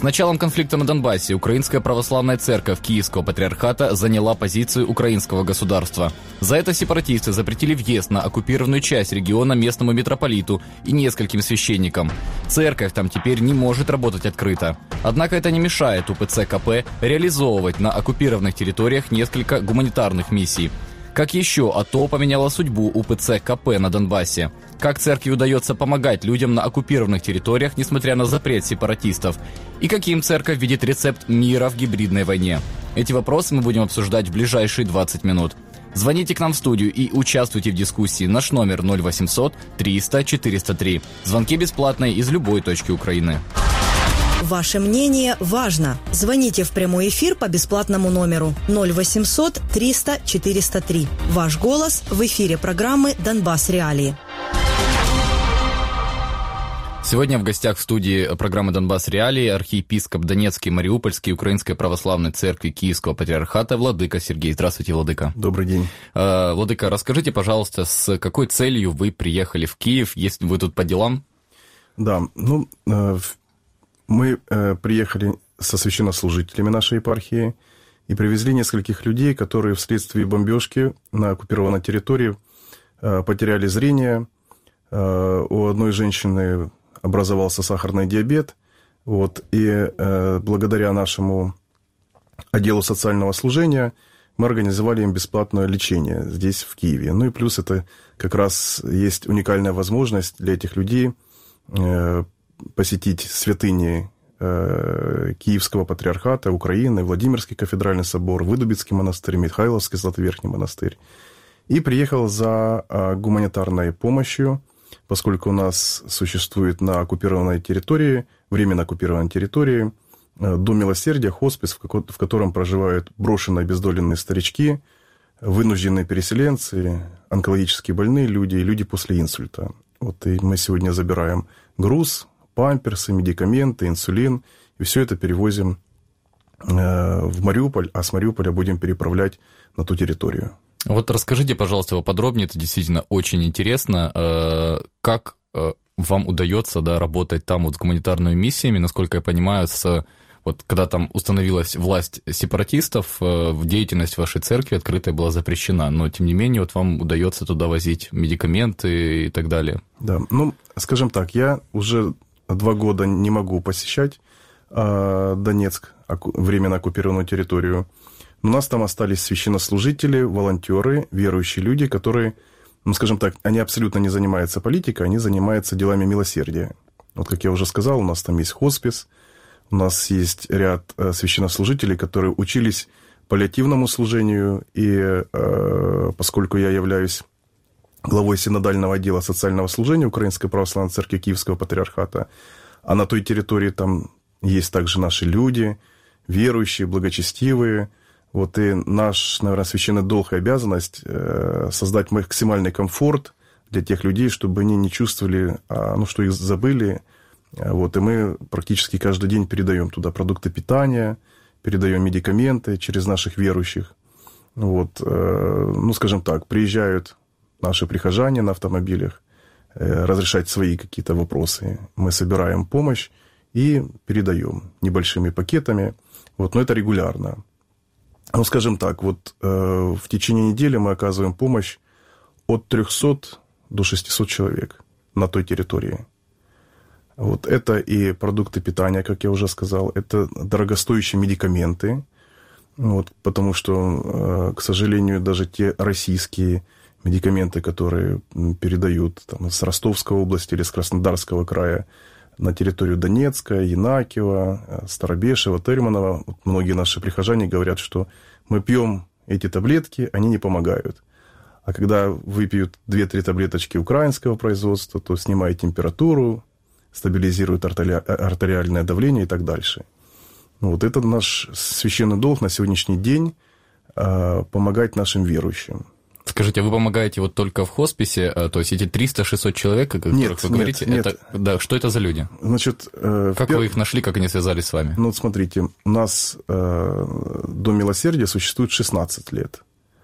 началом конфликта на Донбассе Украинская православная церковь Киевского патриархата заняла позицию украинского государства. За это сепаратисты запретили въезд на оккупированную часть региона местному митрополиту и нескольким священникам. Церковь там теперь не может работать открыто. Однако это не мешает УПЦ КП реализовывать на оккупированных территориях несколько гуманитарных миссий. Как еще АТО поменяло судьбу УПЦ КП на Донбассе? Как церкви удается помогать людям на оккупированных территориях, несмотря на запрет сепаратистов? И каким церковь видит рецепт мира в гибридной войне? Эти вопросы мы будем обсуждать в ближайшие 20 минут. Звоните к нам в студию и участвуйте в дискуссии. Наш номер 0800 300 403. Звонки бесплатные из любой точки Украины. Ваше мнение важно. Звоните в прямой эфир по бесплатному номеру 0800 300 403. Ваш голос в эфире программы «Донбасс. Реалии». Сегодня в гостях в студии программы «Донбасс. Реалии» архиепископ Донецкий, Мариупольский, Украинской православной церкви Киевского патриархата владыка Сергей. Здравствуйте, владыка. Добрый день. Владыка, расскажите, пожалуйста, с какой целью вы приехали в Киев, если вы тут по делам? Да, мы приехали со священнослужителями нашей епархии и привезли нескольких людей, которые вследствие бомбежки на оккупированной территории потеряли зрение. У одной женщины образовался сахарный диабет, и благодаря нашему отделу социального служения мы организовали им бесплатное лечение здесь, в Киеве. Ну и плюс это как раз есть уникальная возможность для этих людей посетить святыни Киевского патриархата, Украины, Владимирский кафедральный собор, Выдубицкий монастырь, Михайловский Златоверхний монастырь. И приехал за гуманитарной помощью, поскольку у нас существует на оккупированной территории, временно оккупированной территории, Дом милосердия, хоспис, в котором проживают брошенные обездоленные старички, вынужденные переселенцы, онкологически больные люди и люди после инсульта. И мы сегодня забираем груз, памперсы, медикаменты, инсулин, и все это перевозим в Мариуполь, а с Мариуполя будем переправлять на ту территорию. Расскажите, пожалуйста, поподробнее, это действительно очень интересно. Как вам удается работать там с гуманитарными миссиями? Насколько я понимаю, когда там установилась власть сепаратистов, деятельность вашей церкви открытая была запрещена, но тем не менее вам удается туда возить медикаменты и так далее. Да, скажем так, я уже 2 года не могу посещать Донецк, временно оккупированную территорию. У нас там остались священнослужители, волонтеры, верующие люди, которые, скажем так, они абсолютно не занимаются политикой, они занимаются делами милосердия. Как я уже сказал, у нас там есть хоспис, у нас есть ряд священнослужителей, которые учились паллиативному служению, и поскольку я являюсь главой синодального отдела социального служения Украинской православной церкви Киевского патриархата, а на той территории там есть также наши люди, верующие, благочестивые. И наш, наверное, священный долг и обязанность создать максимальный комфорт для тех людей, чтобы они не чувствовали, что их забыли. И мы практически каждый день передаем туда продукты питания, передаем медикаменты через наших верующих. Скажем так, приезжают наши прихожане на автомобилях разрешать свои какие-то вопросы. Мы собираем помощь и передаем небольшими пакетами. Но это регулярно. Скажем так, в течение недели мы оказываем помощь от 300 до 600 человек на той территории. Это и продукты питания, как я уже сказал, это дорогостоящие медикаменты, потому что, к сожалению, даже те российские медикаменты, которые передают с Ростовской области или с Краснодарского края на территорию Донецка, Янакиева, Старобешева, Термонова, многие наши прихожане говорят, что мы пьем эти таблетки, они не помогают. А когда выпьют 2-3 таблеточки украинского производства, то снимает температуру, стабилизирует артериальное давление и так дальше. Это наш священный долг на сегодняшний день помогать нашим верующим. Скажите, а вы помогаете только в хосписе, то есть эти 300-600 человек, о которых вы говорите, нет. Что это за люди? Как вы их нашли, как они связались с вами? Смотрите, у нас Дом милосердия существует 16 лет,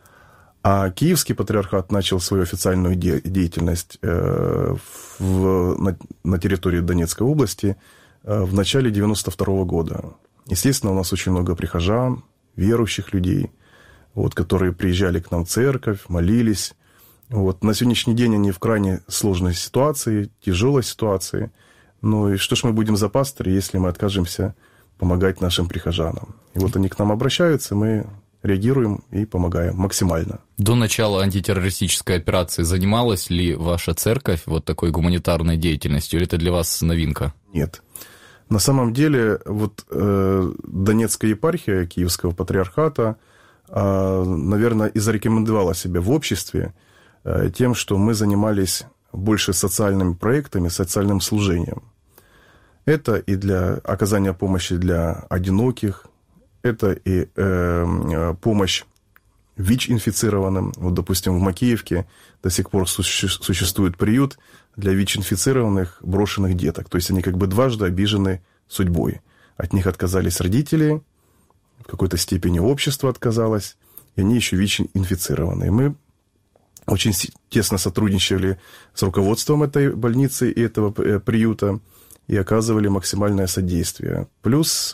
а Киевский патриархат начал свою официальную деятельность на территории Донецкой области в начале 92 года. Естественно, у нас очень много прихожан, верующих людей, вот, которые приезжали к нам в церковь, молились. Вот. На сегодняшний день они в крайне сложной ситуации, тяжелой ситуации. Ну и что ж мы будем за пастыря, если мы откажемся помогать нашим прихожанам? И вот они к нам обращаются, мы реагируем и помогаем максимально. До начала антитеррористической операции занималась ли ваша церковь вот такой гуманитарной деятельностью, или это для вас новинка? Нет. На самом деле, вот Донецкая епархия Киевского патриархата, наверное, и зарекомендовала себя в обществе тем, что мы занимались больше социальными проектами, социальным служением. Это и для оказания помощи для одиноких, это и помощь ВИЧ-инфицированным. Вот, допустим, в Макеевке до сих пор существует приют для ВИЧ-инфицированных брошенных деток. То есть они как бы дважды обижены судьбой. От них отказались родители, в какой-то степени общество отказалось, и они еще ВИЧ-инфицированы. И мы очень тесно сотрудничали с руководством этой больницы и этого приюта и оказывали максимальное содействие. Плюс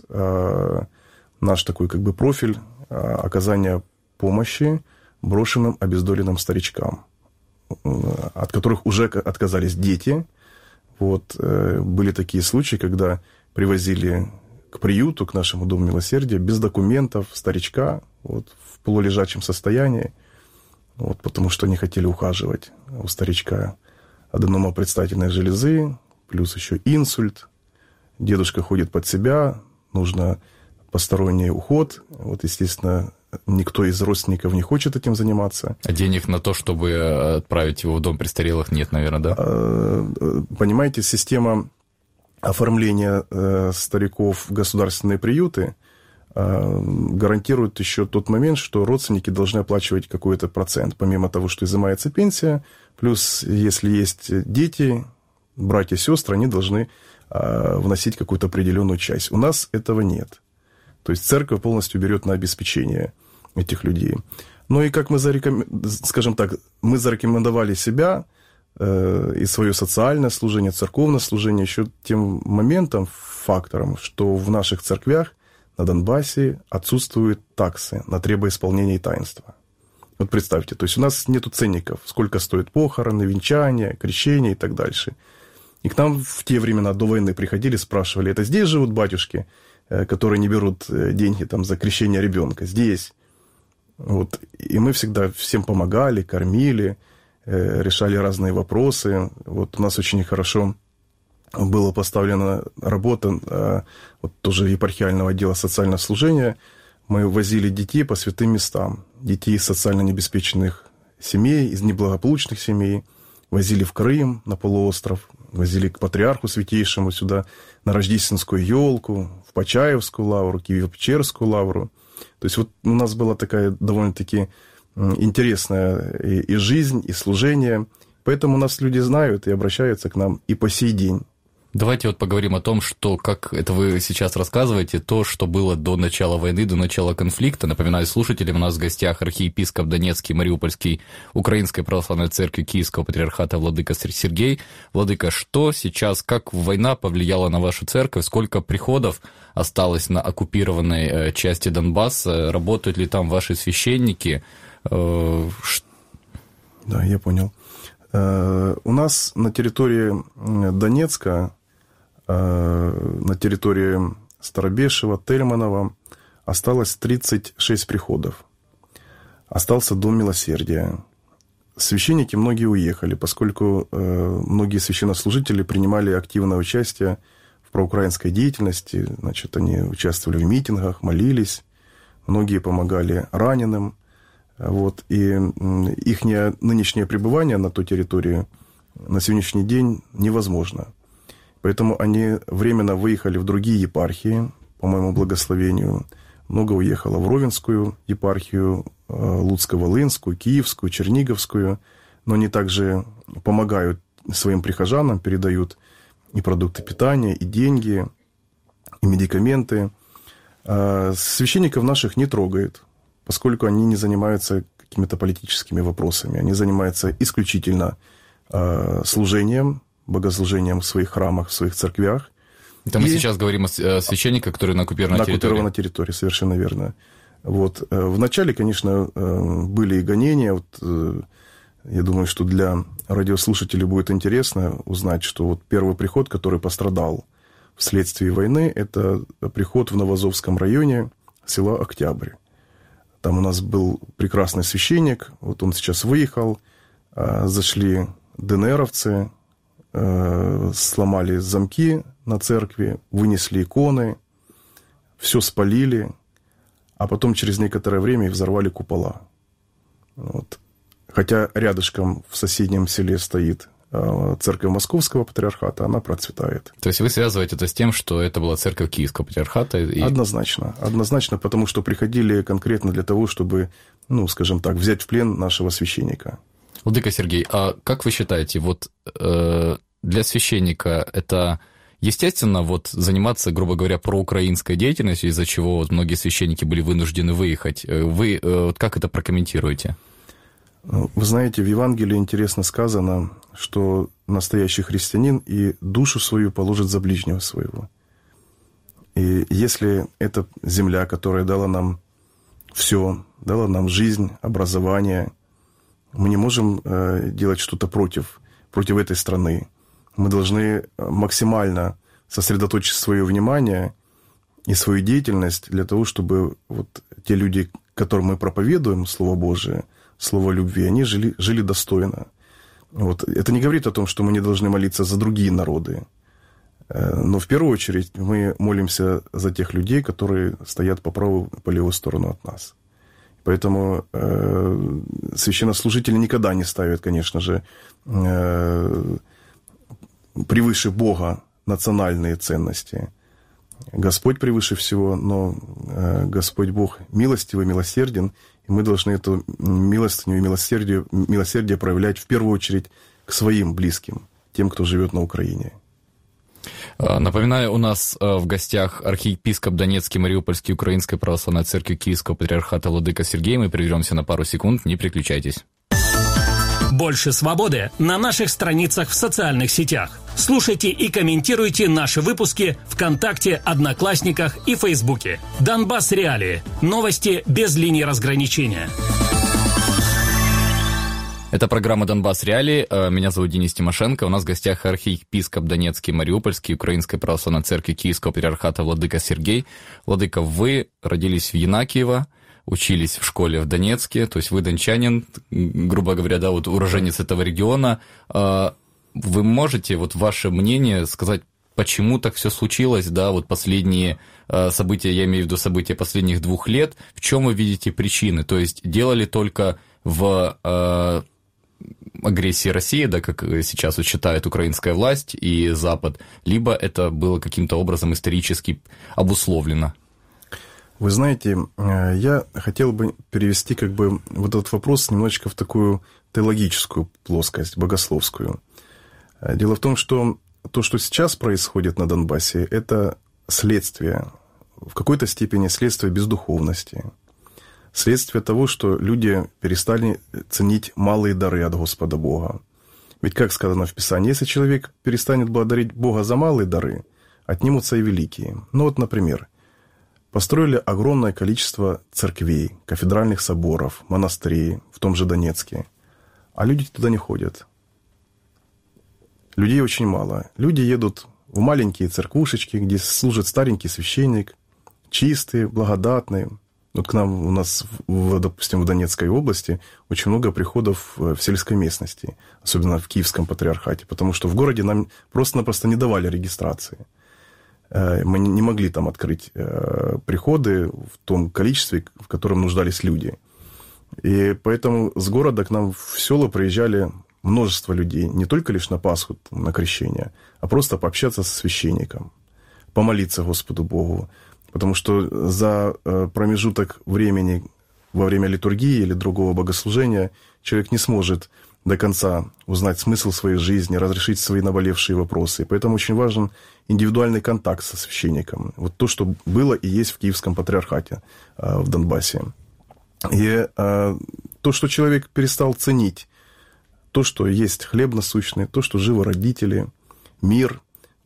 наш такой как бы профиль оказания помощи брошенным, обездоленным старичкам, от которых уже отказались дети. Вот, были такие случаи, когда привозили к приюту, к нашему Дому милосердия, без документов старичка, вот, в полулежачем состоянии, вот, потому что они хотели ухаживать. У старичка аденома предстательной железы, плюс еще инсульт. Дедушка ходит под себя, нужно посторонний уход. Вот, естественно, никто из родственников не хочет этим заниматься. А денег на то, чтобы отправить его в дом престарелых, нет, наверное, да? Понимаете, система оформления стариков в государственные приюты гарантирует еще тот момент, что родственники должны оплачивать какой-то процент, помимо того, что изымается пенсия, плюс, если есть дети, братья и сестры, они должны вносить какую-то определенную часть. У нас этого нет. То есть церковь полностью берет на обеспечение этих людей. Ну и как мы мы зарекомендовали себя и свое социальное служение, церковное служение еще тем моментом, фактором, что в наших церквях на Донбассе отсутствуют таксы на требоисполнение таинства. Вот представьте, то есть у нас нету ценников, сколько стоят похороны, венчания, крещения и так дальше. И к нам в те времена до войны приходили, спрашивали, это здесь живут батюшки, которые не берут деньги там, за крещение ребенка? Здесь. Вот. И мы всегда всем помогали, кормили, решали разные вопросы. Вот у нас очень хорошо была поставлена работа вот тоже епархиального отдела социального служения. Мы возили детей по святым местам. Детей из социально необеспеченных семей, из неблагополучных семей. Возили в Крым, на полуостров. Возили к Патриарху Святейшему сюда, на Рождественскую елку, в Почаевскую лавру, Киево-Печерскую лавру. То есть вот у нас была такая довольно-таки интересная и жизнь, и служение. Поэтому нас люди знают и обращаются к нам и по сей день. Давайте вот поговорим о том, что, как это вы сейчас рассказываете, то, что было до начала войны, до начала конфликта. Напоминаю слушателям, у нас в гостях архиепископ Донецкий, Мариупольский, Украинской Православной Церкви Киевского Патриархата владыка Сергей. Владыка, что сейчас, как война повлияла на вашу церковь, сколько приходов осталось на оккупированной части Донбасса, работают ли там ваши священники? Да, я понял. У нас на территории Донецка, на территории Старобешева, Тельманова осталось 36 приходов. Остался Дом милосердия. Священники многие уехали, поскольку многие священнослужители принимали активное участие в проукраинской деятельности. Значит, они участвовали в митингах, молились, многие помогали раненым. Вот, и их нынешнее пребывание на той территории на сегодняшний день невозможно. Поэтому они временно выехали в другие епархии, по моему благословению. Много уехало в Ровенскую епархию, Луцко-Волынскую, Киевскую, Черниговскую. Но они также помогают своим прихожанам, передают и продукты питания, и деньги, и медикаменты. Священников наших не трогает, поскольку они не занимаются какими-то политическими вопросами. Они занимаются исключительно служением, богослужением в своих храмах, в своих церквях. Это мы сейчас говорим о священниках, которые на оккупированной территории. На оккупированной территории, совершенно верно. Вот. Вначале, конечно, были и гонения. Вот, я думаю, что для радиослушателей будет интересно узнать, что вот первый приход, который пострадал вследствие войны, это приход в Новоазовском районе села Октябрь. Там у нас был прекрасный священник, вот он сейчас выехал, зашли ДНРовцы, сломали замки на церкви, вынесли иконы, все спалили, а потом через некоторое время взорвали купола. Вот. Хотя рядышком в соседнем селе стоит церковь Московского патриархата, она процветает. То есть вы связываете это с тем, что это была церковь Киевского патриархата? Однозначно, потому что приходили конкретно для того, чтобы, скажем так, взять в плен нашего священника. Владыка Сергей, а как вы считаете, вот для священника это естественно вот заниматься, грубо говоря, проукраинской деятельностью, из-за чего вот многие священники были вынуждены выехать? Вы вот как это прокомментируете? Вы знаете, в Евангелии интересно сказано, что настоящий христианин и душу свою положит за ближнего своего. И если эта земля, которая дала нам все, дала нам жизнь, образование, мы не можем делать что-то против этой страны. Мы должны максимально сосредоточить свое внимание и свою деятельность для того, чтобы вот те люди, которым мы проповедуем Слово Божие, Слово любви, они жили достойно. Вот. Это не говорит о том, что мы не должны молиться за другие народы. Но в первую очередь мы молимся за тех людей, которые стоят по правую и по левую сторону от нас. Поэтому священнослужители никогда не ставят, конечно же, превыше Бога национальные ценности. Господь превыше всего, но Господь Бог милостивый, милосерден, и мы должны эту милостыню и милосердие проявлять в первую очередь к своим близким, тем, кто живет на Украине. Напоминаю, у нас в гостях архиепископ Донецкий, Мариупольский, Украинской Православной Церкви Киевского Патриархата Владыка Сергей. Мы прервемся на пару секунд, не переключайтесь. Больше свободы на наших страницах в социальных сетях. Слушайте и комментируйте наши выпуски ВКонтакте, Одноклассниках и Фейсбуке. Донбасс Реалии. Новости без линии разграничения. Это программа «Донбасс Реалии». Меня зовут Денис Тимошенко. У нас в гостях архиепископ Донецкий, Мариупольский, Украинской Православной Церкви Киевского Патриархата Владыка Сергей. Владыка, вы родились в Янакиево, учились в школе в Донецке, то есть вы дончанин, грубо говоря, да, вот уроженец этого региона. Вы можете вот ваше мнение сказать, почему так все случилось, да, вот последние события, я имею в виду события последних 2 лет, в чем вы видите причины? То есть делали только в агрессии России, да, как сейчас вот считает украинская власть и Запад, либо это было каким-то образом исторически обусловлено? Вы знаете, я хотел бы перевести как бы вот этот вопрос немножечко в такую теологическую плоскость, богословскую. Дело в том, что то, что сейчас происходит на Донбассе, это следствие, в какой-то степени следствие бездуховности, следствие того, что люди перестали ценить малые дары от Господа Бога. Ведь, как сказано в Писании, если человек перестанет благодарить Бога за малые дары, отнимутся и великие. Ну вот, например, построили огромное количество церквей, кафедральных соборов, монастырей в том же Донецке, а люди туда не ходят. Людей очень мало. Люди едут в маленькие церквушечки, где служит старенький священник, чистый, благодатный. Вот к нам у нас, допустим, в Донецкой области очень много приходов в сельской местности, особенно в Киевском патриархате, потому что в городе нам просто-напросто не давали регистрации. Мы не могли там открыть приходы в том количестве, в котором нуждались люди. И поэтому с города к нам в село приезжали множество людей, не только лишь на Пасху, на крещение, а просто пообщаться со священником, помолиться Господу Богу. Потому что за промежуток времени во время литургии или другого богослужения человек не сможет до конца узнать смысл своей жизни, разрешить свои наболевшие вопросы. И поэтому очень важен индивидуальный контакт со священником. Вот то, что было и есть в Киевском патриархате в Донбассе. И то, что человек перестал ценить, то, что есть хлеб насущный, то, что живы родители, мир,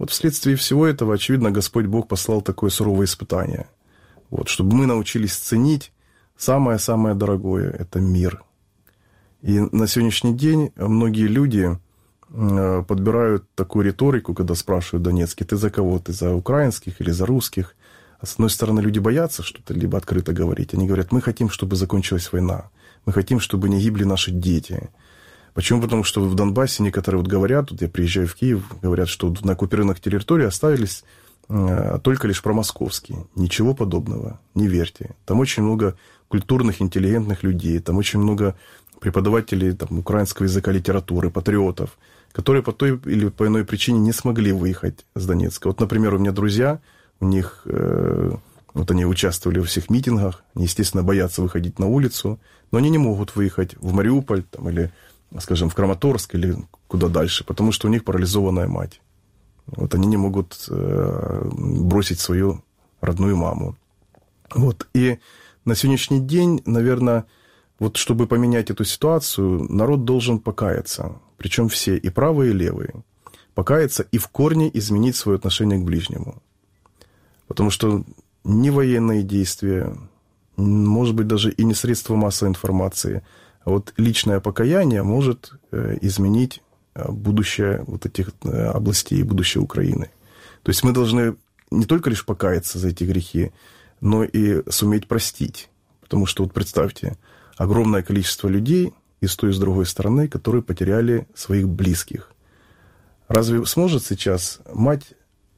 Вот вследствие всего этого, очевидно, Господь Бог послал такое суровое испытание. Вот, чтобы мы научились ценить самое-самое дорогое – это мир. И на сегодняшний день многие люди подбирают такую риторику, когда спрашивают Донецкий: ты за кого? Ты за украинских или за русских? А с одной стороны, люди боятся что-то либо открыто говорить. Они говорят: мы хотим, чтобы закончилась война. Мы хотим, чтобы не гибли наши дети. Почему? Потому что в Донбассе некоторые вот говорят, вот я приезжаю в Киев, говорят, что на оккупированных территориях оставились только лишь промосковские. Ничего подобного. Не верьте. Там очень много культурных, интеллигентных людей. Там очень много преподавателей там, украинского языка, литературы, патриотов, которые по той или по иной причине не смогли выехать с Донецка. Вот, например, у меня друзья, у них, вот они участвовали во всех митингах, они, естественно, боятся выходить на улицу, но они не могут выехать в Мариуполь там, или, скажем, в Краматорск или куда дальше, потому что у них парализованная мать. Вот они не могут бросить свою родную маму. Вот. И на сегодняшний день, наверное, вот чтобы поменять эту ситуацию, народ должен покаяться. Причем все, и правые, и левые. Покаяться и в корне изменить свое отношение к ближнему. Потому что ни военные действия, может быть, даже и не средства массовой информации, а вот личное покаяние может изменить будущее вот этих областей, будущее Украины. То есть мы должны не только лишь покаяться за эти грехи, но и суметь простить. Потому что, вот представьте, огромное количество людей и с той, и с другой стороны, которые потеряли своих близких. Разве сможет сейчас мать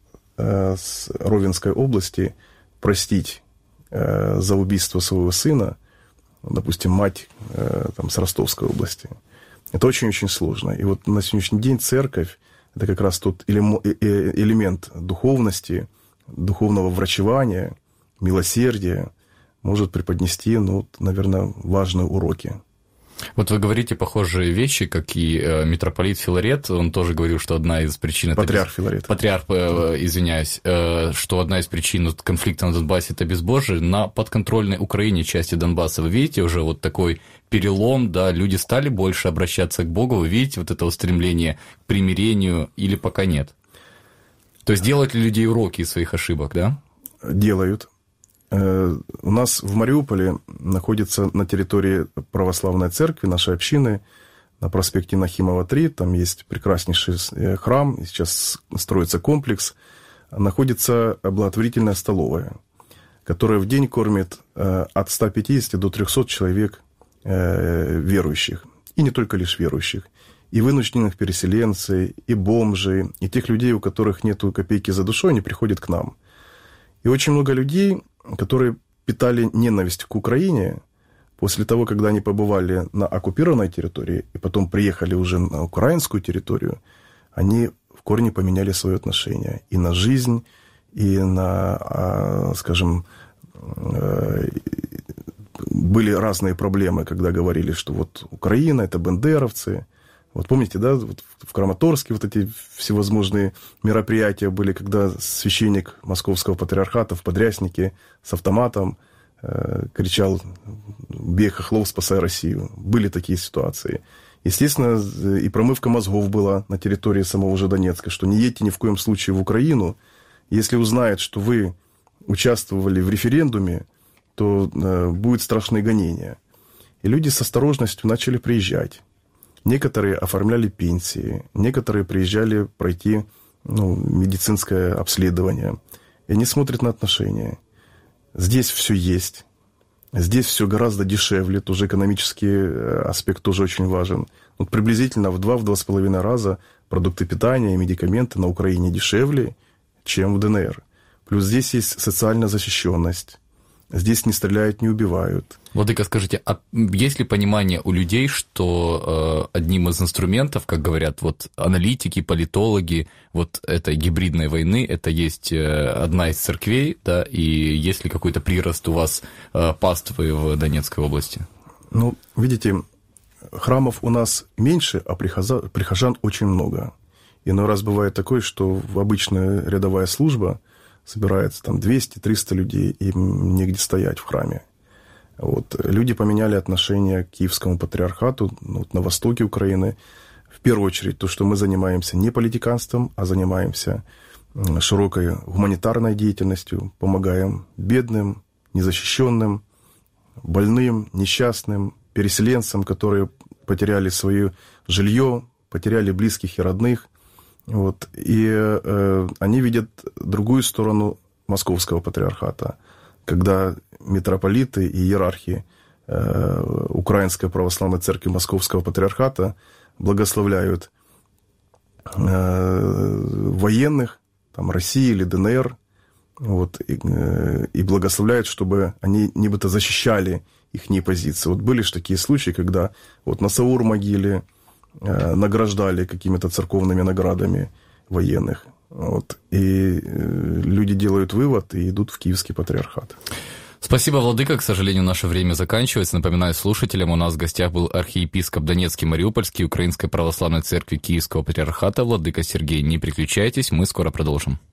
с Ровенской области простить за убийство своего сына, допустим, мать там, с Ростовской области? Это очень-очень сложно. И вот на сегодняшний день церковь – это как раз тот элемент духовности, духовного врачевания, милосердия, может преподнести, ну, наверное, важные уроки. Вот вы говорите похожие вещи, как и митрополит Филарет, он тоже говорил, что одна из причин... Патриарх Филарет. Патриарх, извиняюсь, что одна из причин конфликта на Донбассе – это безбожие. На подконтрольной Украине части Донбасса вы видите уже вот такой перелом, да, люди стали больше обращаться к Богу, вы видите вот это устремление к примирению или пока нет? То есть делают ли люди уроки из своих ошибок, да? Делают. У нас в Мариуполе находится на территории православной церкви, нашей общины, на проспекте Нахимова, 3, там есть прекраснейший храм, сейчас строится комплекс, находится благотворительная столовая, которая в день кормит от 150 до 300 человек верующих, и не только лишь верующих, и вынужденных переселенцев, и бомжей, и тех людей, у которых нет копейки за душой, они приходят к нам. И очень много людей, которые питали ненависть к Украине, после того, когда они побывали на оккупированной территории и потом приехали уже на украинскую территорию, они в корне поменяли свое отношение и на жизнь, и на, скажем, были разные проблемы, когда говорили, что вот Украина – это бандеровцы. Вот помните, да, вот в Краматорске вот эти всевозможные мероприятия были, когда священник Московского патриархата в подряснике с автоматом кричал: «Бей хохлов, спасай Россию». Были такие ситуации. Естественно, и промывка мозгов была на территории самого же Донецка, что не едьте ни в коем случае в Украину. Если узнают, что вы участвовали в референдуме, то будут страшные гонения. И люди с осторожностью начали приезжать. Некоторые оформляли пенсии, некоторые приезжали пройти медицинское обследование. И они смотрят на отношения. Здесь все есть. Здесь все гораздо дешевле. Тоже экономический аспект тоже очень важен. Вот приблизительно в 2-2,5 раза продукты питания и медикаменты на Украине дешевле, чем в ДНР. Плюс здесь есть социальная защищенность. Здесь не стреляют, не убивают. Владыка, скажите, а есть ли понимание у людей, что одним из инструментов, как говорят вот аналитики, политологи, вот этой гибридной войны, это есть одна из церквей, да, и есть ли какой-то прирост у вас паствы в Донецкой области? Ну, видите, храмов у нас меньше, а прихожан очень много. Иной раз бывает такое, что в обычная рядовая служба собирается там 200-300 людей, им негде стоять в храме. Вот. Люди поменяли отношение к Киевскому патриархату на востоке Украины. В первую очередь то, что мы занимаемся не политиканством, а занимаемся широкой гуманитарной деятельностью, помогаем бедным, незащищенным, больным, несчастным, переселенцам, которые потеряли свое жилье, потеряли близких и родных. Вот. И они видят другую сторону Московского патриархата, когда митрополиты и иерархи Украинской Православной Церкви Московского Патриархата благословляют военных там, России или ДНР, вот, и благословляют, чтобы они нібито защищали их позиции. Вот были же такие случаи, когда вот на Саур-могиле награждали какими-то церковными наградами военных. Вот, и люди делают вывод и идут в Киевский патриархат. Спасибо, владыка. К сожалению, наше время заканчивается. Напоминаю слушателям, у нас в гостях был архиепископ Донецкий, Мариупольский, Украинской Православной Церкви Киевского Патриархата, владыка Сергей. Не переключайтесь, мы скоро продолжим.